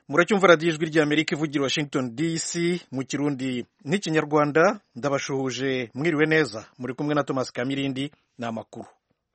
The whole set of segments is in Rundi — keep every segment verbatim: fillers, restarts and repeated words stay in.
muracyumva radiyo ijwi ry'Amerika ivugira Washington D C mu kirundi n'ikinyarwanda. Ndabashuhuje mwiriwe neza, muri kumwe na Thomas Kamirindi. Ni amakuru.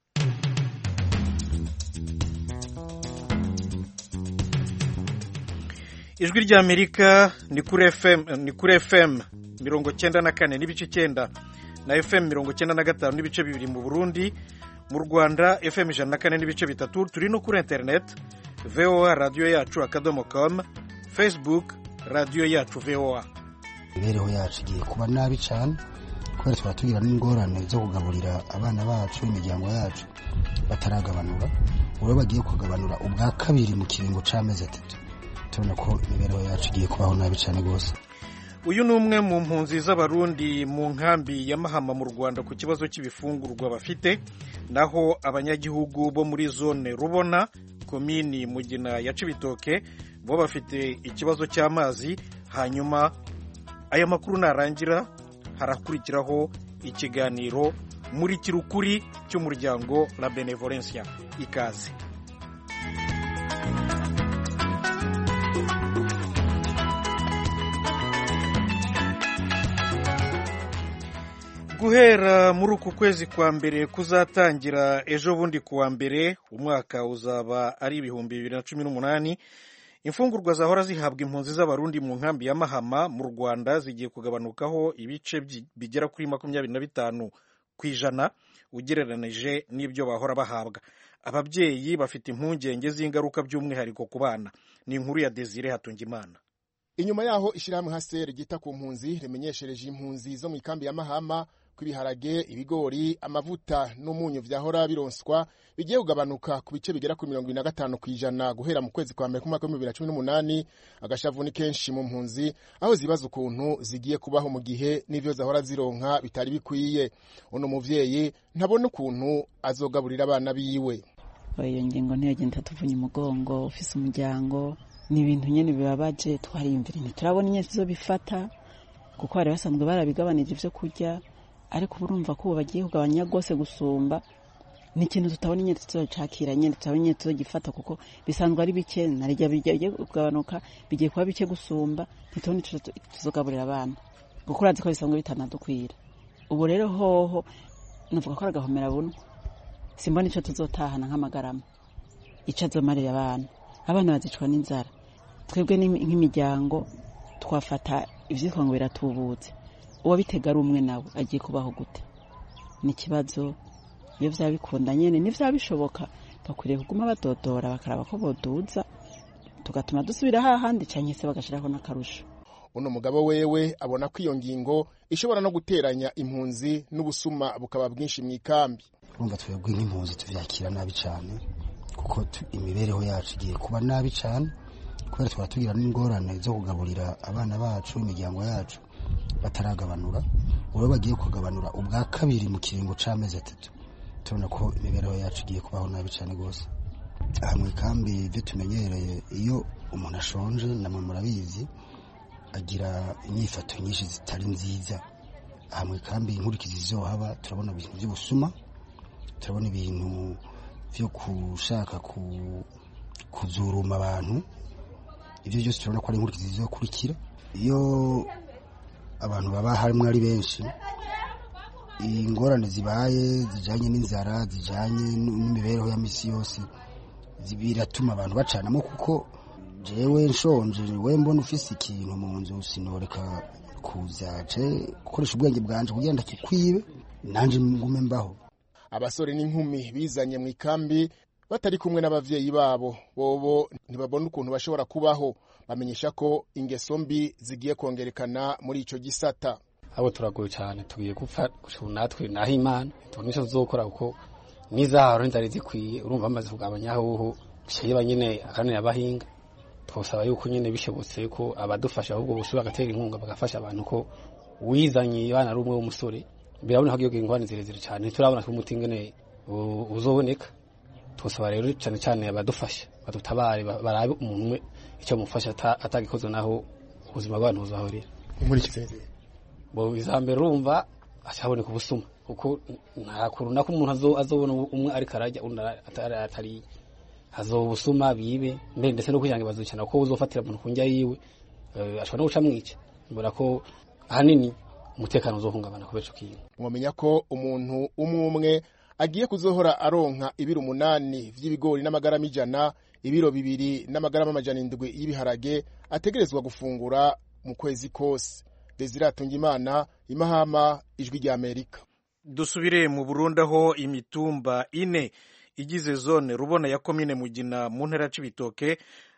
Ijwi ry'Amerika ni kuri F M ni kuri F M mirongo cyenda na kane n'ibice cyenda na F M mirongo cyenda na gatanu n'ibice bibiri mu Burundi. Mu Rwanda F M ijana na kane n'ibice bitatu. Turi no kuri internet V O A radio yacu akadomo com, Facebook radio yacu V O A. Imibereho yacu igiye kuba nabi cyane kubera twaba tugira n'ingorane zo kugaburira abana bacu, imiryango yacu bataragabanura. Ubu bagiye kugabanura ubwa kabiri mu kiringo c'amezi atatu. Tubona ko imibereho yacu igiye kubaho nabi cyane gose. Uyu ni umwe mu mpunzi z'abarundi mu nkambi ya Mahama mu Rwanda ku kibazo cy'ibifungurwa bafite, naho abanyagihugu bo muri zone Rubona komini Mugina ya Cibitoke bo bafite ikibazo cy'amazi. Hanyuma aya makuru narangira harakurikiraho ikiganiro muri kirukuri cy'umuryango La Benevolencia. Ikaze. Guhera muri uku kwezi kwa mbere kuzatangira ejo bundi kuwa mbere, umwaka uzaba ari ibihumbi bibiri na cumi n'umunani, imfungurwa zahora zihabwa impunzi z'abarundi mu nkambi ya Mahama mu Rwanda zigiye kugabanukaho ibice bigera kuri makumyabiri na bitanu ku ijana ugereranije n'ibyo bahora bahabwa. Ababyeyi bafite impungenge z'ingaruka by'umwihariko ku bana. Ni inkuru ya Desire Hatungimana. Inyuma yaho ishyirahamwe H C R gita ku mpunzi rimenyeshereje impunzi zo mu ikambi ya Mahama ibiharage, ibigori, amavuta n'umunyu vyahora bironswa bigiye kugabanuka ku bice bigera ku mirongo ine na gatanu kwijana guhera mu kwezi kwa mbere kumwaka wa bibiri na cumi n'umunani. Agashavu ni kenshi mu mpunzi aho zibaza ukuntu zigiye kubaho mu gihe n'ivyo zahora zironka bitari bikwiye. Uno muvyeyi ntabona ukuntu azogaburira abana biwe. Iyo ngingo ntiyagenda tuvunya umugongo, ufise umuryango, ni ibintu nyene bibabaje. Twariyumvira ntiturabona inyene zizobifata kuko bari basanzwe barabigabanije ivyo kurya, ariko urumva ko bagiye kugabanya gose gusumba. Ni ikintu tutabona inyene tuzocakira, nyene tutabona inyene tuzogifata kuko bisanzwe ari bike, narijya bigiye kugabanuka bigiye kuba bike gusumba. Ntitubona ico tuzogaburira abana kuko urazi ko bisanzwe bitanadukwira. Ubu rero hoho navuga ko aragahomera bunwa, simbona ico tuzotahana nk'amagarama, ico azomarira abana. Abana bazicwa n'inzara, twebwe nk'imiryango twafata ivyitwa ngo biratubutse. Uwa bitega ari umwe nawe agiye kubaho gute? Ni kibazo. Iyo vyabikunda nyene ni vyabishoboka bakwiriye kuguma badodora bakaraba ko boduza tugatuma dusubira hahandi canke se bagashiraho n'akarusho. Uno mugabo wewe abona ko iyo ngingo ishobora no guteranya impunzi n'ubusuma bukaba bwinshi mu ikambi. Urumva twebwe nk'impunzi tuvyakira nabi cyane kuko imibereho yacu igiye kuba nabi cyane kubera twaba tugira n'ingorane zo kugaburira abana bacu, imiryango yacu bataragabanura. Ubu bagiye kugabanura ubwa kabiri mu kiringo c'amezi atatu. Tubona ko imibereho yacu igiye kubaho nabi cyane gose. Aha mu ikambi ivyo tumenyereye, iyo umuntu ashonje namwe murabizi agira inyifato nyinshi zitari nziza. Aha mu ikambi inkurikizi zizohaba, turabona ibintu by'ubusuma, turabona ibintu vyo kushaka ku kuzuruma abantu. Ivyo byose turabona ko ari inkurikizi zizokurikira iyo abantu baba harimo ari benshi. Ingorane zibaye zijanye n'inzara, zijanye n'imibereho ya misi yose, zibiratuma abantu bacanamo kuko jewe nshonje, we mbona ufise ikintu mu nzu sinoreka kuzaje gukoresha ubwenge bwanje kugira ndakikwibe nanje ngume mbaho. Abasore n'inkumi bizanye mu ikambi batari kumwe n'abavyeyi babo, bobo ntibabona ukuntu bashobora kubaho. Bamenyesha ko ingeso mbi zigiye kongerekana muri ico gisata. Abo turagoye cyane, tugiye gupfa natwe naho Imana tunisho zokora uko nizaharo nzari zikwiye. Urumva amaze kugabanyaho bishiye banyene akanira abahinga. Twosaba yuko nyene bishobotse ko abadufasha ahubwo busubira gatera inkunga bagafasha abantu ko wizanye bana rumwe w'umusore birabona hagiye ingwane zirezire cyane. Turabona ko umutingene uzoboneka. Twosaba rero cyane cyane abadufasha badutabare barabe umuntu icyo mufasha atagikoze naho ubuzima bw'abantu buzahorera. Muri kizeze bo izambere urumva acabone kubusuma kuko nta kuruna ko umuntu azobona umwe ari karajya undi atari hazoba ubusuma bibe mbere ndetse no kugira bazucana ko uzofatira umuntu kunjya yiwe ashobora no guca mwica mbona ko ahanini umutekano uzohungabana kubera ico kintu. Mwamenya ko umuntu umwe umwe agiye kuzohora aronka ibiro umunani vy'ibigori n'amagarama ijana, ibiro bibiri n'amagarama amajana indwi y'ibiharage ategerezwa gufungura mu kwezi kose. Desire Tungimana, Imahama, Ijwi rya Amerika. Dusubire mu Burundi aho imitumba ine igize zone Rubona ya komine Mugina mu ntara c'Ibitoke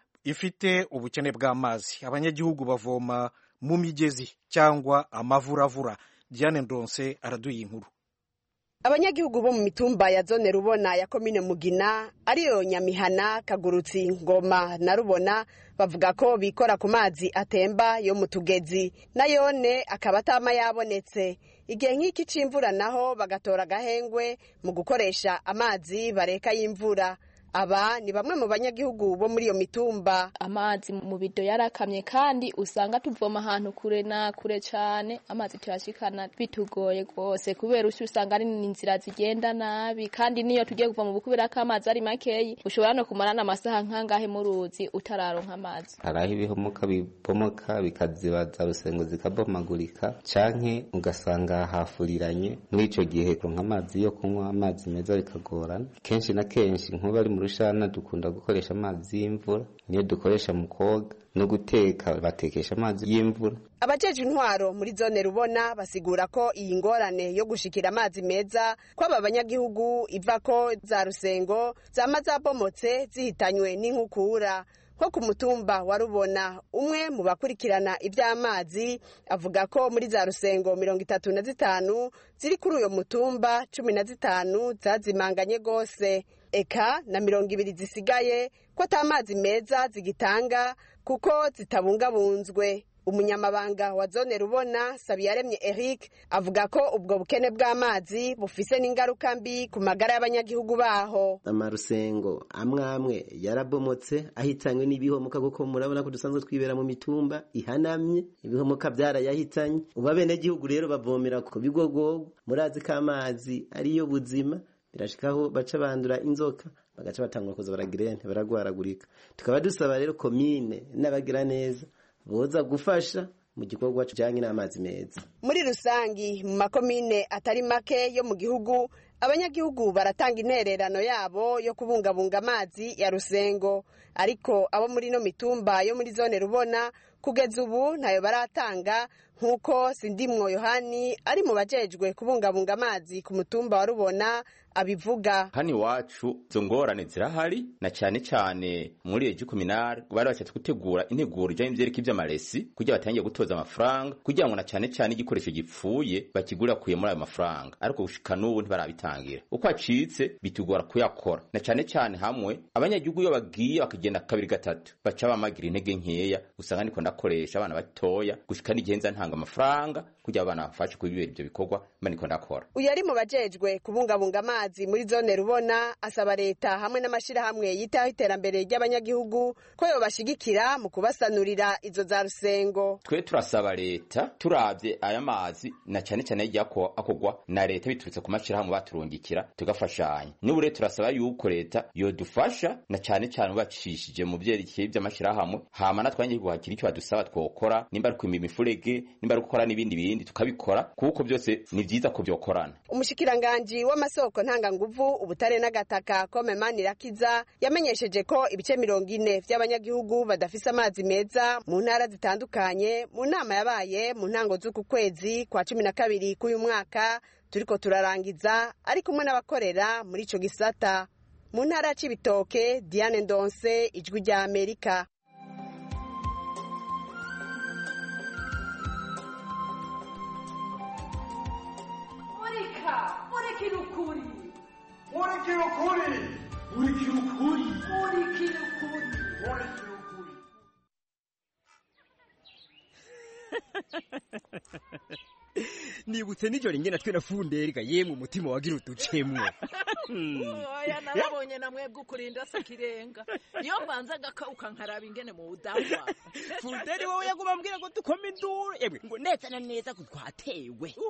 ifite ubukene bw'amazi. Abanyagihugu bavoma mu migezi cyangwa amavuravura. Diane Ndonse araduye inkuru. Abanyagihugu bo mu mitumba ya zone Rubona ya komine Mugina ariyo Nyamihana, Kagurutsi, Ngoma na Rubona bavuga ko bikora ku mazi atemba yo mu tugezi nayone akaba atama yabonetse. Igihe nk'iki c'imvura naho bagatora gahengwe mu gukoresha amazi bareka y'imvura. Aba ni bamwe mu banyagihugu bo muri iyo mitumba. Amazi mu bido yarakamye kandi usanga tuvoma ahantu kure na kure cyane, amazi turashikana bitugoye gose kubera ushi usanga ari inzira zigenda nabi, kandi niyo tugiye kuva mu bukubera ko amazi ari makeyi ushobora no kumarana amasaha nkangahe mu ruzi utararonka amazi. Haraho ibihomoka bibomoka bikazibaza rusengo zikabomagurika canke ugasanga hafuriranye, muri ico gihe kuronka amazi yo kunywa amazi meza bikagorana. Kenshi na kenshi nko bari mu rushana dukunda gukoresha amazi y'imvura, niyo dukoresha mu koga no guteka batekesha amazi y'imvura. Abajeje intwaro muri zone Rubona basigura ko iyi ngorane yo gushikira amazi meza ko aba banyagihugu iva ko za rusengo zamaza bomotse zihitanywe n'inkukura. Ko ku mutumba wa Rubona umwe mu bakurikirana iby'amazi avuga ko muri za rusengo mirongo itatu na zitanu ziri kuri uyo mutumba cumi na zitanu zazimanganye gose, eka na mirongo ibiri zisigaye ko atamazi meza zigitanga kuko zitabungabunzwe. Umunyamabanga wa zone Rubona Sabiyaremye Eric avuga ko ubwo bukene bw'amazi bufise n'ingaruka mbi ku magara y'abanyagihugu baho. Amarusengo amwe amwe yarabomotse ahitanywe n'ibihomoka kuko murabona ko dusanzwe twibera mu mitumba ihanamye, ibihomoka byarayahitanye. Uba bene gihugu rero bavomera ku bigogo, murazi ko amazi ariyo buzima, birashikaho baca bandura inzoka bagaca batangura kuza baragirene baragwaragurika. Tukaba dusaba rero komine n'abagira neza boza gufasha mu gikorwa cyanye n'amazi meza. Muri rusangi mu makomine atari make yo mu gihugu abanyagihugu baratanga intererano yabo yo kubungabunga amazi ya rusengo, ariko abo muri no mitumba yo muri zone Rubona kugeza ubu ntayo baratanga, nkuko Sindimwo Yohani ari mu bajejwe kubungabunga amazi ku mutumba wa Rubona abivuga. Hani wacu zongorane zirahari na cyane cyane muri ejo kominare bari bacatse gutegura integuro ijanye n'ivyerekeye ivy'amaresi kugira batangiye gutoza amafaranga kugira ngo na cyane cyane igikoresho gipfuye bakigura kuye muri ayo mafaranga, ariko gushika n'ubu ntibarabitangira. Uko acitse bitugora kuyakora na cyane cyane hamwe abanyagihugu yo bagiye bakagenda kabiri gatatu baca bamagira intege nkeya, usanga niko ndakoresha abana batoya gushika n'igenza ntanga amafaranga kugira abana bafashe kubibera ibyo bikorwa maniko ndakora. Uyu ari mu bajejwe kubungabunga amazi muri zone Rubona asaba leta hamwe n'amashira hamwe yitaho iterambere ry'abanyagihugu ko yo bashigikira mu kubasanurira izo za rusengo. Twe turasaba leta turavye aya mazi na cyane cyane yako akogwa na leta biturutse ku mashira hamwe baturungikira tugafashanya. N'ubu rero turasaba yuko leta yo dufasha na cyane cyane bacishije mu byerekeye by'amashira hamwe hama natwanye guhakira icyo badusaba twokora, nimba ari kwimba imifurege, nimba ari gukora n'ibindi bindi tukabikora kuko byose ni byiza ko byokorana. Umushikiranganje w'amasoko ntanga nguvu ubutare n'agataka Kome Manirakiza yamenyesheje ko ibice mirongo ine by'abanyagihugu badafise amazi meza mu ntara zitandukanye mu nama yabaye mu ntango z'uku kwezi kwa cumi na kabiri k'uyu mwaka turiko turarangiza, ari kumwe n'abakorera muri ico gisata. Mu ntara c'Ibitoke, Diane Ndonse, Ijwi rya Amerika. Urikirukuri Urikirukuri Urikirukuri Urikirukuri Urikirukuri Nibutse nijoro ingena twe nafunderga yemwe umutima wagira uducemwe. Oya narabonye namwe gukurinda sakirenga. Iyo mbanzaga kauka nkaraba ingene mu udahwa. Funderi wowe yaguma mbwira ngo dukome induru. Yemwe ngo neza na neza kutwatewe.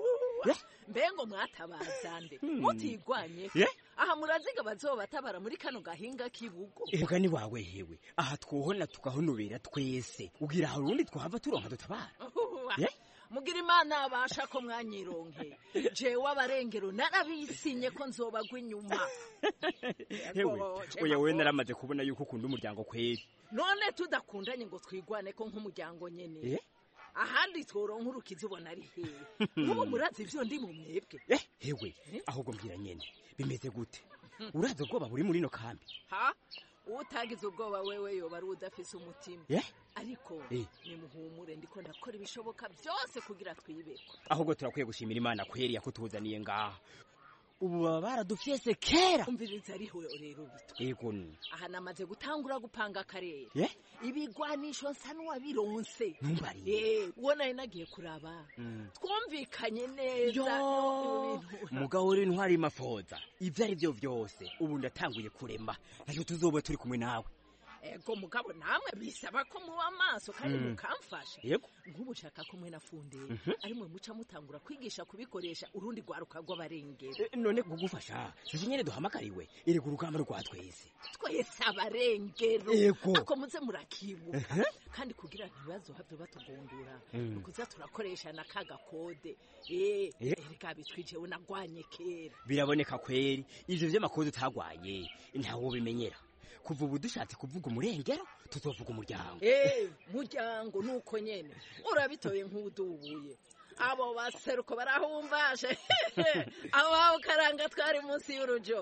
mbengo mwatabazande mutigwanye aha muraziga bazobatabara muri kano gahinga kibugo ega ni wawe hewe aha twohona tugahonobera twese ugira hari urundi twahava turonka dutabara mugira imana abasha ko mwanyironke jewe abarengero narabisinye ko nzobagwa inyuma hewe oya we naramaze kubona yuko ukunda umuryango kweri none tudakundanye ngo twigwane ko nk'umuryango nyene ahandi tworonka urukiza ubona ari hehe nk'ubu murazi ivyo ndi mu mwebwe hewe ahubwo mbwira nyene bimeze gute urazi ubwoba buri muri no kambi ha utagize ubwoba wewe yoba ari udafise umutima ariko nimuhumure ndiko ndakora ibishoboka byose kugira twibeko ahubwo turakwiye gushimira imana kweri yakutuzaniye ngaha ubu baba baradufyese kera umviriza ariho rero bitwa yego aha namaze gutangura gupanga akarere ibigwanisho nsa n'uwabironse eh ubona ari nagiye kuraba twumvikanye neza mugabo uri ntwari mafoza ivyo ari byo vyose ubu ndatanguye kurema nayo tuzoba turi kumwe nawe ego mugabo namwe bisaba ko muba amaso kandi mukamfasha nk'ubu nshaka ko mwe na Funderi ari mwe muca mutangura kwigisha kubikoresha urundi rwaruka rw'abarengero none kugufasha sije nyene duhamagariwe iri ku rugamba rwa twese twese abarengero ako muze murakibuka kandi kugira ntibazo have batugundura kuza turakoresha na kaga kode eh erega bitwije unagwanye kera biraboneka kweri ivyo vy'amakode utagwanye ntawo bimenyera kuva ubu dushatse kuvuga umurengero tuzovuga umuryango eh muryango nuko nyene urabitoye nk'udubuye abo baseruko barahumvashe abo karanga twari munsi y'urujo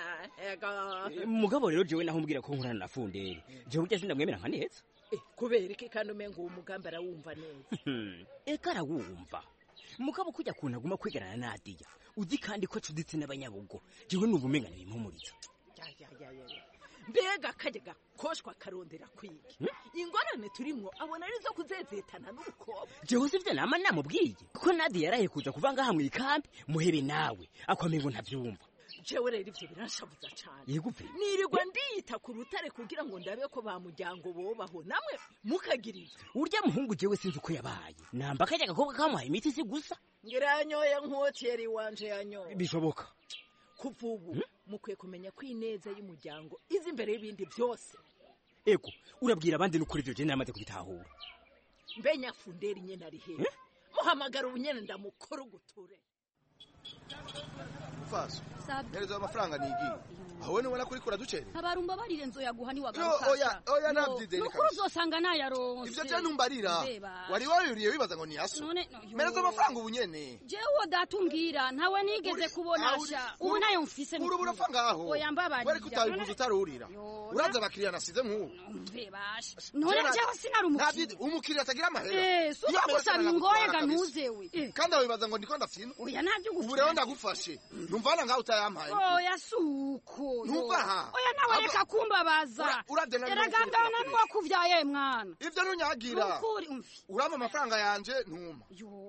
mugabo rero jewe nahumbwira ko nkurana na Funderi jewe ujya sindamwemera nka neza kubera iki kandi umengo uwo mugambi arawumva neza eka arawumva mugabo kujya kunaguma kwigarana na Nadia uzi kandi ko cuditse n'abanyabugo jewe n'ubumengana bimpumuriza mbega kajya gakoshwa karondera kwiga ingorane turimwo abona arizo kuzezetana n'ubukobwa jewe sivyo nama namubwiye ko Nadia yaraye kuza kuva ngaha mu ikambi muhebe nawe akwamengo ntavyumva jewe rero ivyo biranshabuza cane nirirwa ndiyita ku rutare kugira ngo ndabe ko ba muryango bobaho namwe mukagirira urya muhungu jewe sinzi uko yabaye namba kajya gakobwa kamuhaye imiti si gusa ngira yanyoye nk'oteri wanje yanyoye bishoboka kuva ubu mukwiye kumenya ko ineza y'umuryango izi imbere y'ibindi byose ego urabwira abandi n'ukuri ivyo je namaze kubitahura mbenya Funderi nyene ari hehe muhamagara ubunyene ndamukora uguture Faso ngerezo amafaranga nigiye aho ni wana kuri kura ducere abarumba barire nzo yaguha ni wagaruka oya oya navyize ni kuri uzosanga nayaronse ivyo je numbarira wari wayuriye wibaza ngo ni yaso merezo amafaranga ubunyene jewe datumbwira ntawe nigeze kubonasha ubu nayo mfise uru burafanga aho oya mbabarira wari kutabivuza utarurira uraza bakiriya nasize nk'ubu mbebasha none jewe sinari umukiriya umukiriya atagira amahera eh suko gusaba ingoye ga ntuzewe kandi wibaza ngo ndiko ndafina oya navyo ubu rero ndagufashe numvana ngaho utayampaye oya suko numva oya nawe reka kumbabaza eragandana nuko kuvyaye mwana ivyo nunyagira urama amafaranga yanje ntuma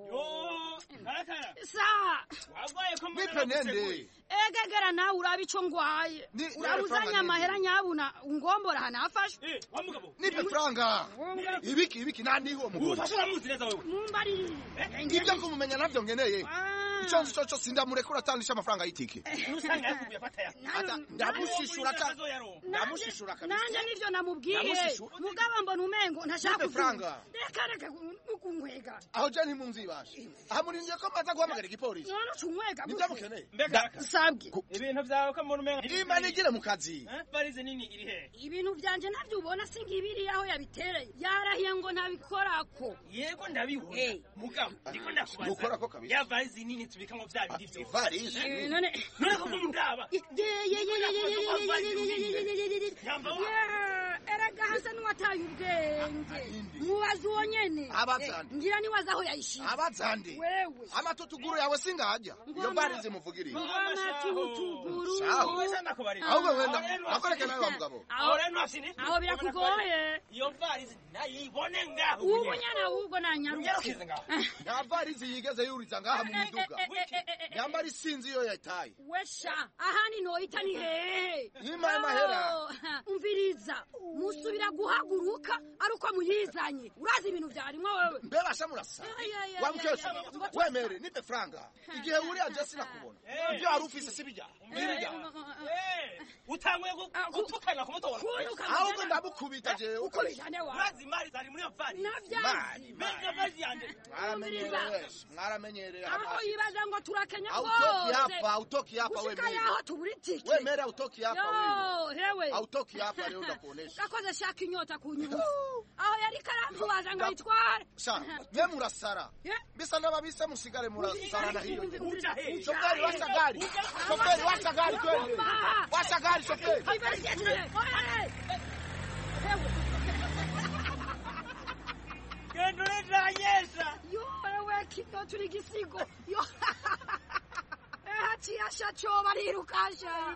sa wagwaye ko mwipenende egegera nawe uraba ico ngwaye urabuzanya amahera nyabuna ungombora hanafashe nipe franga ibiki ibiki nandi ho mugore ufashe uramuzi neza wewe mumbarire ibyo kumumenya navyo ngeneye ico nzi cyo sindamurekura atandisha amafaranga y'itike usanga yakubuye fata ya ndamushishura ta ndamushishura kabisa nanje nivyo namubwiye mugabo mbona umengo ntashaka franga reka reka ukungwega aho je ntimunzibashe aha muri ndiye ko maza guhamagara igipolisi none cumwega nibyamukeneye mbega sabwe ibintu byawe ko mbona umengo irima nigire mu kazi barize nini iri he ibintu byanje navyo ubona singibiri aho yabitereye yarahiye ngo ntabikorako yego ndabibona mugabo ndiko ndakubaza ukora ko kabisa ya barize nini tubikamo vya bindi byo barize none none ko mundaba ye ye ye ye ye eraga hasa n'uwataye ubwenge mubazi wonyene abazande ngira ni wazaho yayishize abazande wewe amatutuguru yawe singajya iyo barize muvugiriye amatutuguru ahubwo wenda akoreke nawe wa mugabo aho birakugoye iyo barize nayibone ngaho ubu nyana ahubwo nanyaruke nta barize yigeze yuriza ngaha mu miduga yamba ari sinzi iyo yataye wesha ahani noita ni hehe nyima y'amahera umviriza musubira guhaguruka ari yuko muyizanye urazi ibintu byarimwo wewe mbe basha murasa wa mukesha wemere nipe franga igihe uri aje sinakubona ibyo ari ufise sibijya nibijya utanguye gutukana ku muto wawe ahubwo ndabukubita je uko bijane wa urazi mari zari muri afari mari benga mazi yanje mwaramenyereye mwaramenyereye aho yibaza ngo turakenya ko autoki hapa autoki hapa wewe ushika yaho tuburitiki wewe mera autoki hapa wewe hewe autoki hapa leo ndakuonesha nakoze shaka inyota kunyuza aho yari karambu waza ngo itware sha mwe murasara bisa n'ababise musigare murasara na hiyo shoferi washa gari shoferi washa gari twende washa gari shoferi kendo ndanyesha yo wewe kido turi gisigo yo hachi asha choba rirukasha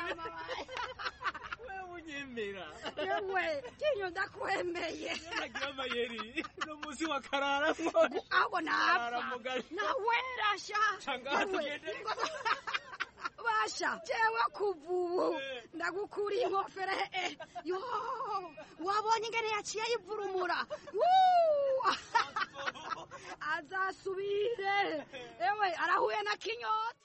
wewe unyemera wewe kinyo ndakwemeye nagira mayeri no musi wa karara mwe abo napa na werasha changa tugende basha jewe kuvubu ndagukura inkofero eh yo wabonye ingene yaciye yivurumura azasubire ewe arahuye na kinyota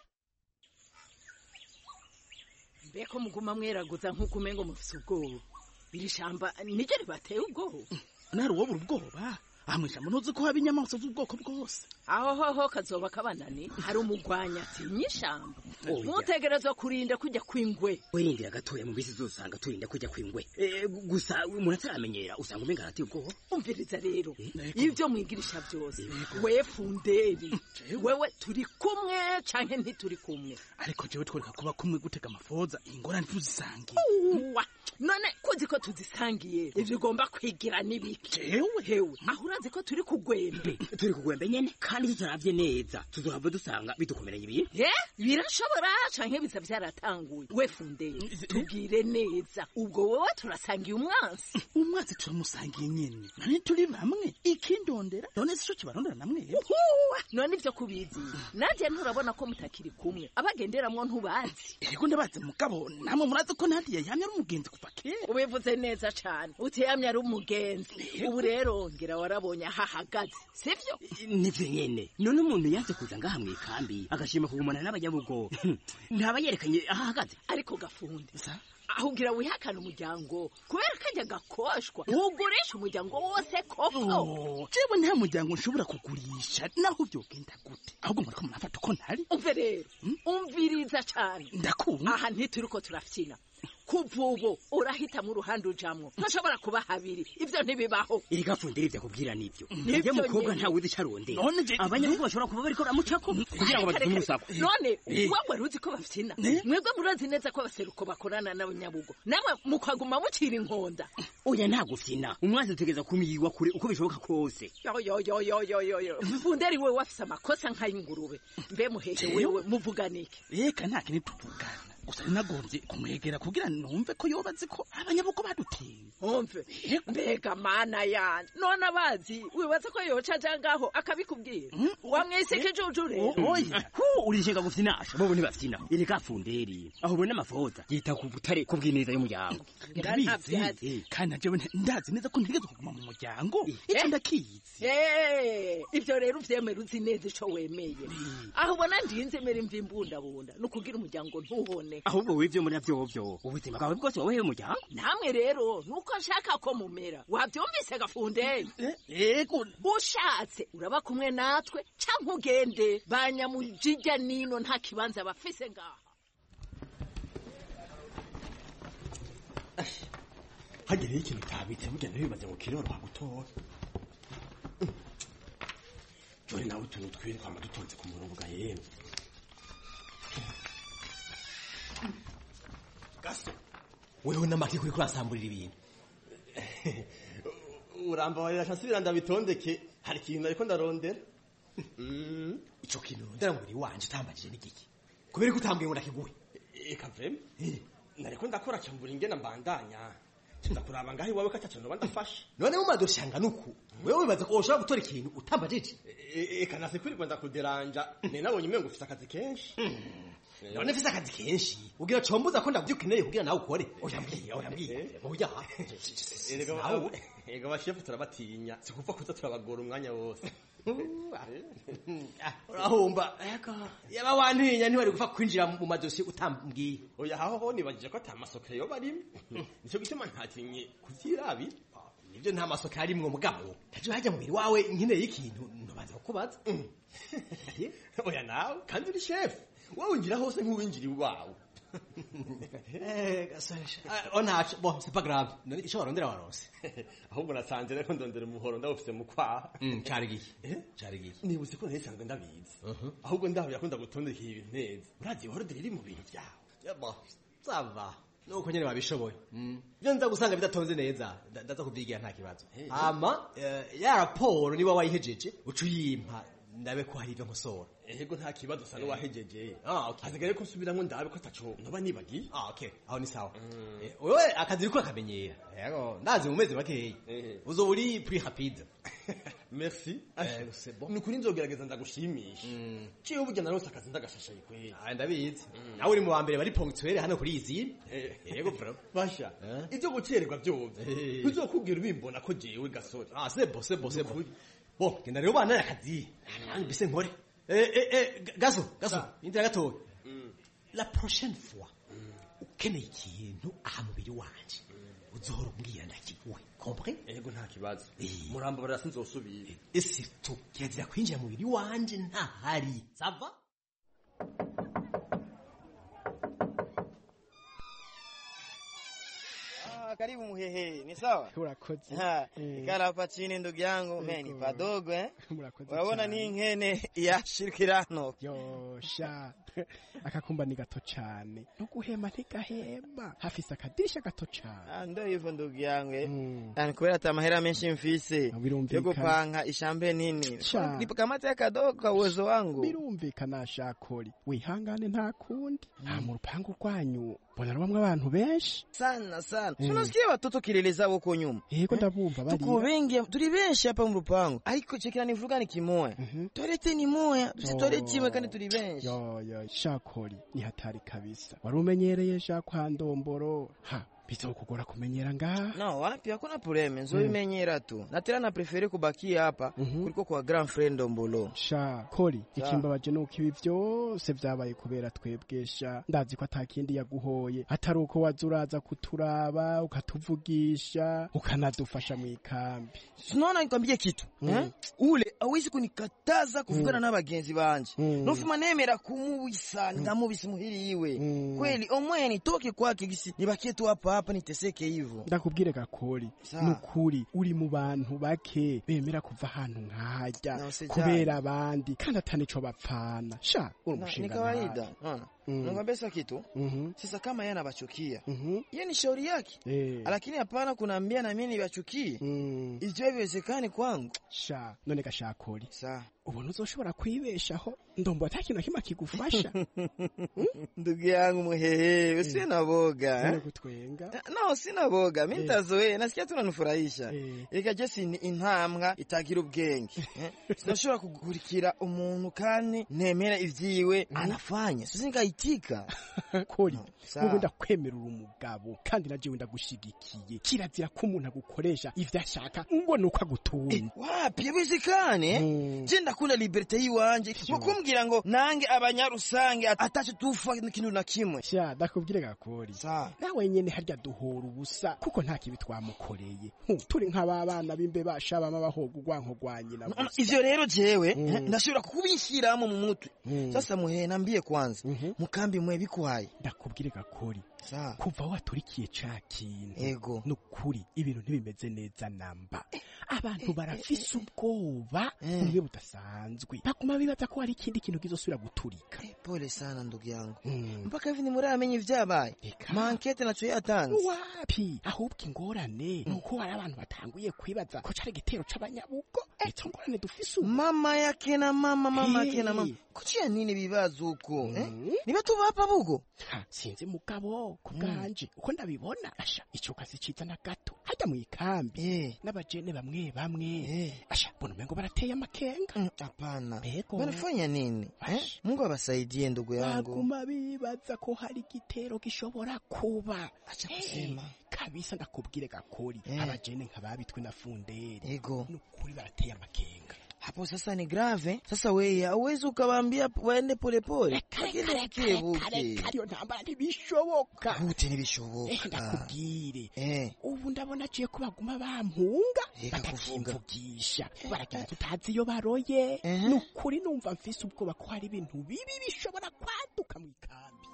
mbeko muguma mweraguza nkuko umengo mufise ubwoba biri shamba nijye ribateye ubwoba nari wowe ubwoba amwisha munoze ko haba inyamaswa z'ubwoko bwose aho hoho kazoba kabanani hari umugwanya atinya ishamba mutegerezwa kurinda kujya kwingwe wirindira gatoya mu bisi zosanga turinda kujya kwingwe gusa murataramenyera usanga umenga arati ubwoba umviriza rero ivyo mwigirisha byose we funderi wewe turi kumwe canke ntituri kumwe ariko jewe twereka kuba kumwe gutega amafoza ingorane tuzisangiye none kuzi ko tuzisangiye ivyo ugomba kwigira nibiki jewe hewe aho urazi ko turi kugwembe turi kugwembe nyene kandi tutaravye neza tuzohava dusanga bidukomeranye ibintu ye birashobora canke biza byaratanguye we funderi tubwire neza ubwo wowe turasangiye umwansi umwansi turamusangiye nyene none turi bamwe ikindondera none sico kibarondera namwe none ivyo kubizi nanje nturabona ko mutakiri kumwe abagenderamwo ntubazi yego ndabazi mugabo namwe murazi ko nadiye yamye ari umugenzi kuva kera ubivuze neza cane utiyamye ari umugenzi ubu rero ngira warabonye ahahagaze sivyo nivyo nyene none umuntu yaje kuza ngaha mwikambi agashima kugumana n'abanyabugo ntaba yerekanye ahahagaze ariko gafundi ahugira wihakana umuryango kubera kajya gakoshwa ugurisha umuryango wose koko jewe nta muryango nshobora kugurisha naho byogenda gute ahubwo muri ko munafata uko ntari umve rero umviriza cane ndakunda aha ntituri ko turafyina kuvubo urahita mu ruhande ujamwo ntashobora kuba habiri ivyo ntibibaho iri gafundira ivyo kubwira nivyo nje mukobwa nta wuzi carondera abanyabugo bashobora kuba bariko ramucako kugira ngo badume rusako none wewe ruzi ko bafyina mwebwe murazi neza ko abaseruko bakorana n'abanyabugo namwe mukaguma mucira inkonda oya nta gufyina umwanzi utegeza kumiyiwa kure uko bishoboka kose yo yo yo yo yo yo yo funderi wewe wafise amakosa nk'ayingurube mbe muheje wewe muvuganike reka nta kintu tuvugana gusa nagonze kumwegera kugira numve ko yobazi ko abanyabuko baduteye umve mbega mana yanje none abazi wibaza ko yoca jangaho akabikubwira wamwise kijujure oya hu urishenga gufyinasha bobo ntibafyina iri gafunderi aho ubona amafoza yita ku butare kubwineza y'umuryango ndabizi kandi naje ndazi neza ko ntigeze kuguma mu muryango icyo ndakizi eh ivyo rero uvyemera uzi neza ico wemeye aho ubona ndinze mere imvimbunda bunda nukugira umuryango ntuhone ahubwo wivyo muri vyovyo ubuzima bwawe bwose wowe umuryango namwe rero nuko nshaka ko mumera wavyumvise gafunderi yego ushatse uraba kumwe natwe canke ugende banyamujija nino nta kibanza bafise ngaha hagereye ikintu tabitse burya ntibibaze ngo kiroroha gutora jori nawe utuntu twiri twama dutonze ku murongo ga yemwe gaso wewe namaki kuri kurasamburira ibintu urambabarira cyasubira ndabitondeke hari ikintu ariko ndarondera mm ico kintu ndara muri wanje tambajije n'igiki kubera ko utambwiye ngo nakiguhe eka vrem nariko ndakora cyambura ingena mbandanya Sinda kuraba ngahi wawe katacho no bandafasha. None umaze ushanga nuku. Wewe wibaza ko ushobora gutora ikintu utambajije. Eka nase kuri kwenda kuderanja. Ne nabonye umengo ufite akazi kenshi. none mfise akazi kenshi ugira combuza ko ndavyukeneye kugira nawe ukore oya mbwiye oya mbwiye oya erega ega bashefu turabatinya sikuva kuza turabagora umwanya wose urahumba yaba wantinya ntibari gupfa kwinjira mu madosi utambwiye oya haho ho nibagije ko ata masokero yo barimo nico gituma ntatinye kuvyirabi nibyo nta masokero arimwo mugabo taje hajya mu biri wawe nkeneye ikintu ntubanza kukubaza oya nawe kandi uri chef wowe ngira hose nk'uwinjira iwawe eh gasasha onacha bon c'est pas grave none ico barondera barose ahubwo nasanze reko ndondera umuhoro ndawufite mu kwa mm cari gihe eh cari gihe ni uzi ko ntesanzwe ndabizi ahubwo ndaho yakunda gutondeka ibintu neza urazi ihoro riri mu bintu byawe yaba sava nuko nyene babishoboye byo nza gusanga bidatonze neza ndaza kubyigira nta kibazo ama ya raporo niba wayihejeje ucu yimpa ndabe ko hari ibyo nkosora ego nta kibazo sano wahejeje ah okay azigare ko subiramo ndabe ko taco noba nibagi ah okay aho ni sawa wewe akazi ko akamenyera yego ndazi mu mezi bakeyi uzo uri plus rapide merci eh c'est bon nukuri nzogerageza ndagushimisha ciye ubujya narose akazi ndagashashaye kwe ah ndabizi nawe uri mu wa mbere bari ponctuel hano kuri izi yego bro basha ibyo gucererwa byose uzokubwira ubimbona ko jewe gasore ah c'est bon c'est bon c'est bon bon genda rero bana yakadi nangi bise nkore eh eh eh gaso gaso indira gato la prochaine fois ukeneye ikintu aha mubiri wanje uzohora umbwira ndakiguhe compris ego nta kibazo murambo barasinzosubira ese tu kirazira kwinjira mubiri wanje ntahari sava karibu muhehe ni sawa urakoze ha ikala hapa chini ndugu yangu meni padogo eh unaona ni nkene yashirikirano yosha akakumba ni gato cyane no guhema ntigahema hafise akadirisha gato cyane ah ndo hivyo ndugu yangu eh yani kubera tamahera menshi mfise yo gupanga ishambe nini nipo kamata ya kadogo kwa uwezo wangu birumvikana shakori wihangane nta kundi ha mu rupangu rwanyu bona bamwe abantu benshi sana sana tunasikia watoto kileleza wako nyuma yego ndabumva bari tuko wengi turi benshi hapa mu rupangu ariko chekira nivuga ni kimoya torete ni moya tusitorete imwe kandi turi benshi yo yo shakori ni hatari kabisa warumenyereye shakwa ndomboro ha bizokugora kumenyera ngaha no wapi hakuna probleme nzobimenyera tu natera na prefere kubakia hapa kuliko kwa grand friend Ndombolo sha kori ikimbabaje nuko ibi byose byabaye kubera twebwesha ndazi ko atakindi yaguhoye atari uko wazuraza kuturaba ukatuvugisha ukanadufasha mu ikambi sinaona nikwambie kitu eh ule awezi kunikataza kuvugana n'abagenzi banje nofuma nemera kumubisa ndamubisa muhiri iwe kweli omwe toke kwake gisi nibakie tu hapa hapa niteseke hivyo ndakubwire gakori nukuri uri mu bantu bake bemera kuva ahantu nkahajya no, kubera abandi kandi atanico bapfana sha umushinga ni kawaida ngambesa kitu sasa kama yana bachukia yeye ni shauri yake lakini hapana kunaambia na mimi nibachukie ivyo biwezekane kwangu sha none gashakori sa ubona uzoshobora kwibeshaho ndombo atakina kima kigufasha ndugu yangu muhehe usina boga eh gutwenga no sina boga mimi ntazoe nasikia tunanufurahisha eka je si intambwa itagira ubwenge sinashobora kugurikira umuntu kandi nemera ivyiwe anafanya sizingayitika kori ubu ndakwemerera umugabo kandi najewe ndagushigikiye kirazira ko umuntu agukoresha ivyo ashaka mbona uko agutunga wapi bizikane je ndakunda liberté yiwanje mukumbwira ngo nange abanyarusange atache tufa ikintu na kimwe sha ndakubwire gakori nawe nyene harya duhora ubusa kuko nta kibi twamukoreye turi nk'ababana bimbe bashaba abahoga ugwanko gwanyina ivyo rero jewe ndashobora kukubishiramo mu mutwe sasa muhe nambiye kwanza mukambi mwe bikwaye ndakubwire gakori kuva waturikiye ca kintu ego nukuri ibintu ntibimeze neza namba abantu barafise ubwoba umwe budasanzwe bakuma bibaza ko hari ikindi kintu kizosubira guturika pole sana ndugu yangu mpaka hivi ni muramenye ivyabaye mankete naco yatanze wapi ahubwo ingorane nuko hari abantu batanguye kwibaza ko cari igitero c'abanyabugo ico ngorane dufise mama yake na mama mama yake na mama kuciya nini bibazo uko eh ni ntibatubapa bugo sinzi mugabo ku bwanje uko ndabibona asha ico kazi ciza na gato hajya mu ikambi n'abajene bamwe bamwe asha bona mengo barateye amakenga hapana wanafanya nini eh Mungu abasaidie ndugu yangu baguma bibaza ko hari igitero gishobora kuba acha kusema kabisa ndakubwire gakori abajene nkababitwe na funderi ego nukuri barateye amakenga hapo sasa ni grave sasa wewe hauwezi ukawaambia waende polepole kile kibuke kariyo ntambara ntibishoboka gute ntibishoboka ndakubwire ubu ndabona aciye ko baguma bampunga batakuvugisha baragira tutazi iyo baroye nukuri numva mfise ubwoba ko hari ibintu bibi bishobora kwaduka mu ikambi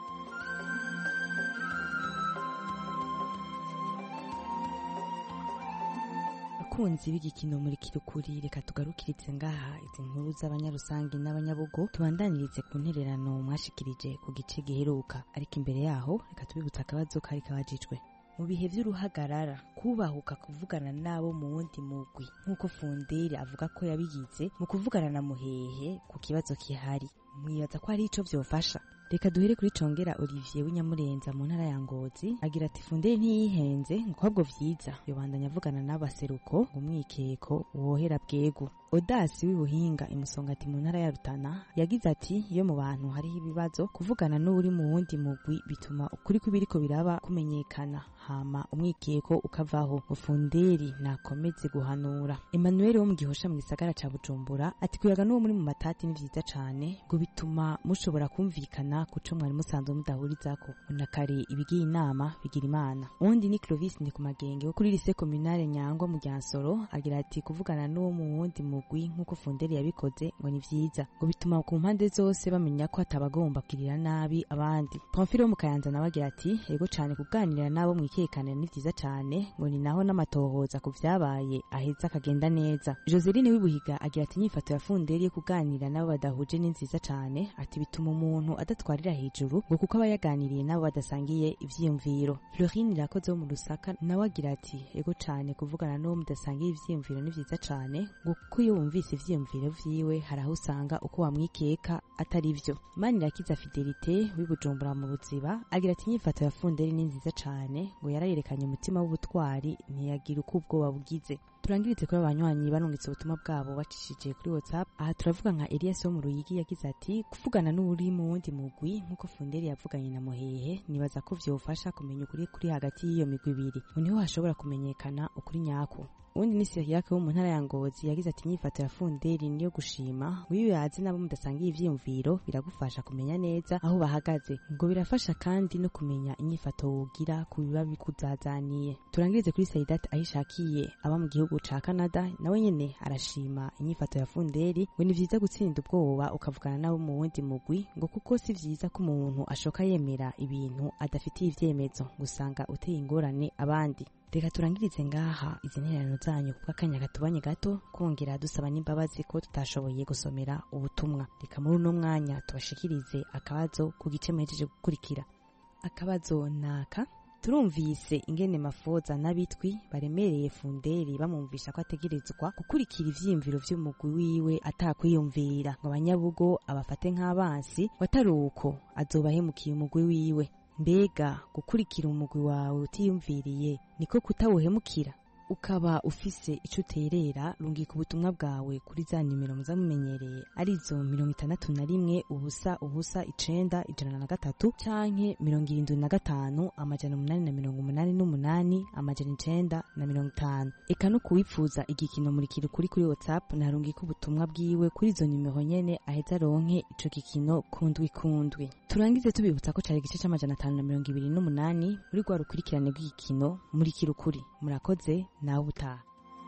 abakunzi b'igikino muri kirukuri reka tugarukirize ngaha izi nkuru z'abanyarusangi n'abanyabugo tubandanirize ku ntererano mwashikirije ku gice giheruka ariko imbere yaho reka tubibutse akabazo kari kabajijwe mu bihe vy'uruhagarara kubahuka kuvugana nabo mu wundi mugwi nk'uko Funderi avuga ko yabigize mu kuvugana na Muhehe ku kibazo kihari mwibaza ko hari ico vyofasha reka duhere kuri Congera Olivier w'Inyamurenza mu ntara ya Ngozi agira ati Funderi ntiyihenze nk'ubwo vyiza yobandanya avugana n'abaseruko ngo mwikeko wohera bwego Odasi w'Ibuhinga imusongati mu ntara ya Rutana yagize ati iyo mu bantu hari ibibazo kuvugana n'uri mu wundi mugwi bituma ukuri kubiriko biraba kumenyekana hama umwikeko ukavaho Funderi nakomeze guhanura Emmanuel wo mu Gihosha mu gisagara ca Bujumbura ati kuyaga n'uwo muri mu matati ni vyiza cane ngo bituma mushobora kumvikana kuco mwari musanzwe mudahurizako unakare ibigiye inama bigira imana undi ni Clovis ndi ku magenge wo kuri lycée communale Nyangwa mu Ryansoro agira ati kuvugana n'uwo mu wundi mugwi nk'uko Funderi yabikoze ngo ni vyiza ngo bituma ku mpande zose bamenya ko atabagomba kugirira nabi abandi Pamphile wo mu Kayanza nawe agira ati yego cane kuganira nabo mwikekana ni vyiza cane ngo ni naho n'amatohoza ku vyabaye aheza akagenda neza Joseline w'Ibuhiga agira ati nyifato ya Funderi yo kuganira nabo badahuje ni nziza cane ati bituma umuntu adatwarira hejuru ngo kuko aba yaganiriye nabo badasangiye ivyiyumviro Florine Irakoze wo mu Rusaka nawe agira ati yego cane kuvugana n'uwo mudasangiye ivyiyumviro ni vyiza cane ngo kuko iyo wumvise ivyiyumviro vyiwe hari aho usanga uko wamwikeka atari vyo Manirakiza Fidelite w'Ibujumbura mu Ruziba agira ati nyifato ya Funderi ni nziza cane ngo yarayerekanye umutima w'ubutwari ntiyagira uko ubwoba bugize turangirize kuri abanywanyi barungitse ubutumwa bwabo bacishije kuri WhatsApp aha turavuga nka Elias wo mu Ruyigi yagize ati kuvugana n'uri mu wundi mugwi nkuko Funderi yavuganye na Muhehe nibaza ko vyofasha kumenya ukuri kuri hagati y'iyo migwi ibiri niho hashobora kumenyekana ukuri nyako undi ni Siriake wo mu ntara ya Ngozi yagize ati nyifato ya Funderi niyo gushima wiyo yazi nabo mudasangiye ivyiyumviro biragufasha kumenya neza aho bahagaze ngo birafasha kandi no kumenya inyifato wogira ku biba bikuzazaniye turangirize kuri Saidat ahishakiye aba mu gihugu ca Canada nawe nyene arashima inyifato ya Funderi ngo ni vyiza gutsinda ubwoba ukavugana nabo mu wundi mugwi ngo kuko si vyiza ko umuntu ashoka yemera ibintu adafitiye ivyemezo gusanga uteye ingorane abandi reka turangirize ngaha izi ntererano zanyu kuko akanya gatubanye gato kongera dusaba n'imbabazi ko tutashoboye gusomera ubutumwa reka muri uno mwanya tubashikirize akabazo ku gice muhejeje gukurikira akabazo naka turumvise ingene Mafoza n'abitwi baremereye Funderi bamumvisha ko ategerezwa gukurikira ivyiyumviro vy'umugwi wiwe atakwiyumvira ngo abanyabugo abafate nk'abansi wataruko azobahemukiye umugwi wiwe mbega gukurikira umugwi wawe utiyumviriye niko kutawuhemukira ukaba ufise ico uterera rungika ubutumwa bwawe kuri za nimero muzamumenyereye arizo mirongo itandatu na rimwe ubusa ubusa icenda ijana na gatatu canke mirongo irindwi na gatanu amajana umunani na mirongo umunani n'umunani amajana icenda na mirongo itanu eka no kuwipfuza igikino muri kirukuri kuri WhatsApp narungika ubutumwa bwiwe kuri izo nimero nyene aheza ronke ico gikino kundwi kundwi turangize tubibutsa ko cari igice c'amajana atanu na mirongo ibiri n'umunani muri rwa rukurikirane rw'igikino muri kirukuri murakoze nawe utaha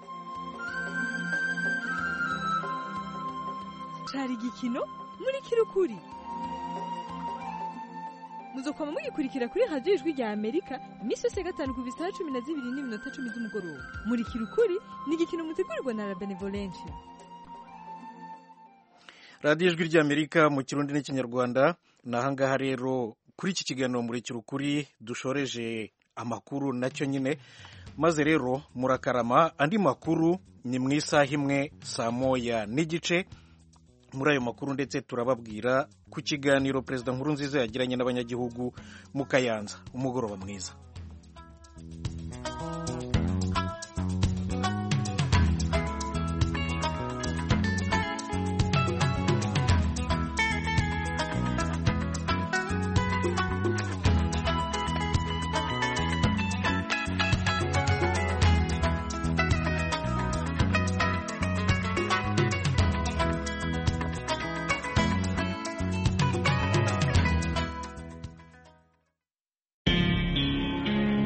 cari igikino muri kirukuri muzokwama mugikurikira kuri radio ijwi rya Amerika imisi yose gatanu ku bisaha cumi na zibiri n'iminota cumi z'umugoroba muri kirukuri ni igikino mutegurirwa na La Benevolencia radio ijwi rya Amerika mu Kirundi n'Ikinyarwanda nahangaha rero kuri iki kiganiro muri kirukuri dushoreje amakuru nacyo nyine maze rero murakarama andi makuru ni mu isaha imwe saa moya n'igice muri ayo makuru ndetse turababwira ku kiganiro perezida Nkurunziza yagiranye n'abanyagihugu mu Kayanza. Umugoroba mwiza.